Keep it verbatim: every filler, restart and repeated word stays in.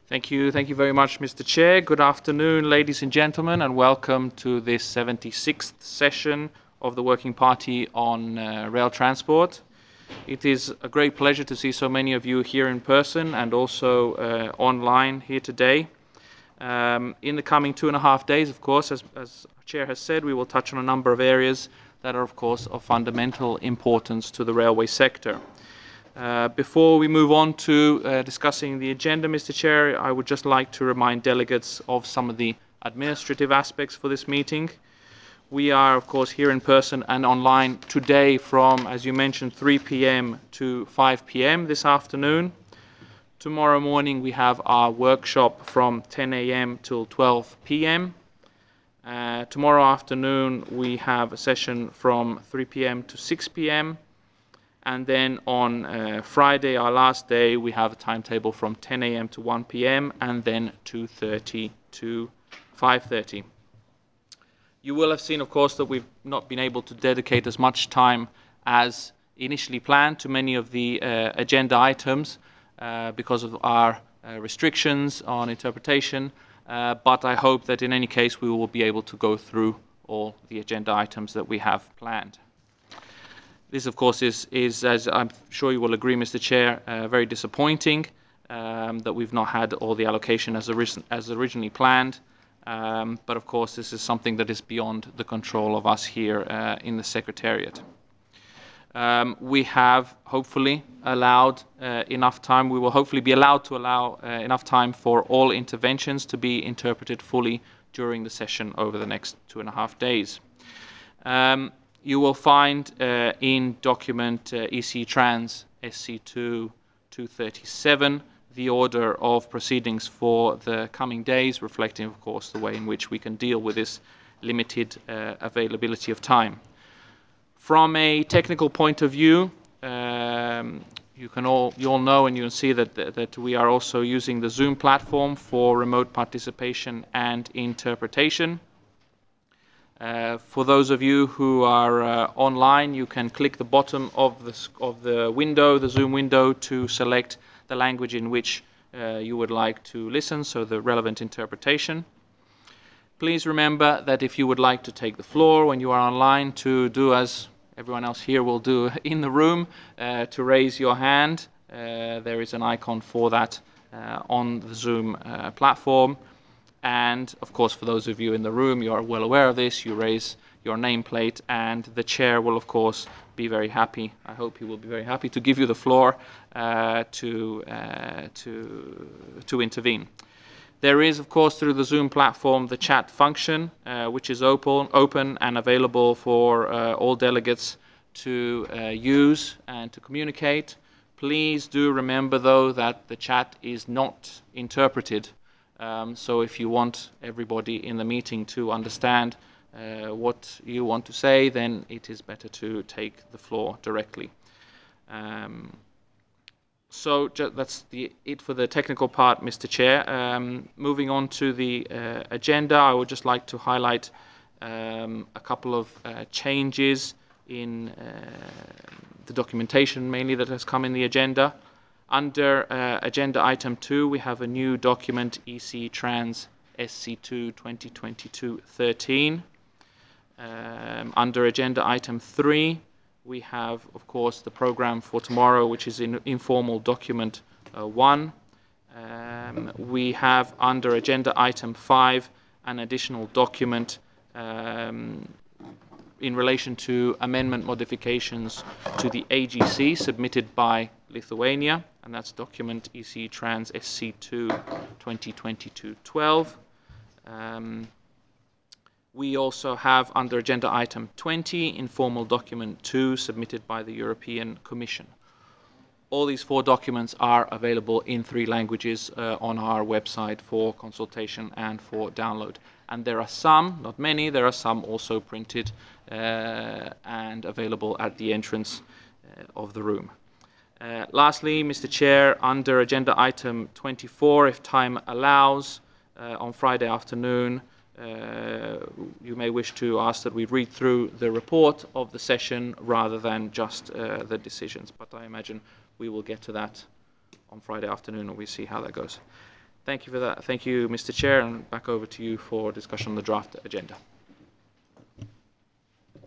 Thank you. Thank you very much, Mister Chair. Good afternoon, ladies and gentlemen, and welcome to this seventy-sixth session of the Working Party on uh, Rail Transport. It is a great pleasure to see so many of you here in person and also uh, online here today. Um, in the coming two and a half days, of course, as, as our Chair has said, we will touch on a number of areas that are, of course, of fundamental importance to the railway sector. Uh, before we move on to uh, discussing the agenda, Mister Chair, I would just like to remind delegates of some of the administrative aspects for this meeting. We are, of course, here in person and online today from, as you mentioned, three p m to five p m this afternoon. Tomorrow morning we have our workshop from ten a m till twelve p m Uh, tomorrow afternoon we have a session from three p m to six p m And then on uh, Friday, our last day, we have a timetable from ten a m to one p m and then two thirty to five thirty. You will have seen, of course, that we've not been able to dedicate as much time as initially planned to many of the uh, agenda items uh, because of our uh, restrictions on interpretation, uh, but I hope that in any case we will be able to go through all the agenda items that we have planned. This, of course, is, is, as I'm sure you will agree, Mister Chair, uh, very disappointing um, that we've not had all the allocation as, as originally planned. Um, but, of course, this is something that is beyond the control of us here uh, in the Secretariat. Um, we have hopefully allowed uh, enough time, we will hopefully be allowed to allow uh, enough time for all interventions to be interpreted fully during the session over the next two and a half days. Um, You will find uh, in document uh, E C Trans S C two two thirty-seven the order of proceedings for the coming days, reflecting, of course, the way in which we can deal with this limited uh, availability of time. From a technical point of view, um, you can all you all know and you can see that that we are also using the Zoom platform for remote participation and interpretation. Uh, for those of you who are uh, online, you can click the bottom of the, of the window, the Zoom window, to select the language in which uh, you would like to listen, so the relevant interpretation. Please remember that if you would like to take the floor when you are online, to do as everyone else here will do in the room, uh, to raise your hand. Uh, there is an icon for that uh, on the Zoom uh, platform. And, of course, for those of you in the room, you are well aware of this. You raise your nameplate, and the chair will, of course, be very happy. I hope he will be very happy to give you the floor uh, to, uh, to, to intervene. There is, of course, through the Zoom platform, the chat function, uh, which is open, open and available for uh, all delegates to uh, use and to communicate. Please do remember, though, that the chat is not interpreted. Um, so if you want everybody in the meeting to understand uh, what you want to say, then it is better to take the floor directly. Um, so that's the, it for the technical part, Mister Chair. Um, moving on to the uh, agenda, I would just like to highlight um, a couple of uh, changes in uh, the documentation mainly that has come in the agenda. Under uh, agenda item two, we have a new document, E C Trans S C two twenty twenty-two thirteen. Um, under agenda item three, we have, of course, the program for tomorrow, which is in informal document uh, one. Um, we have under agenda item five an additional document um, in relation to amendment modifications to the A G C submitted by Lithuania, and that's document E C Trans S C two twenty twenty-two twelve. Um, we also have under agenda item twenty informal document two submitted by the European Commission. All these four documents are available in three languages uh, on our website for consultation and for download. And there are some, not many, there are some also printed uh, and available at the entrance uh, of the room. Uh, lastly, Mister Chair, under agenda item twenty-four, if time allows, uh, on Friday afternoon, uh, you may wish to ask that we read through the report of the session rather than just uh, the decisions. But I imagine we will get to that on Friday afternoon and we see how that goes. Thank you for that. Thank you, Mister Chair, and back over to you for discussion on the draft agenda.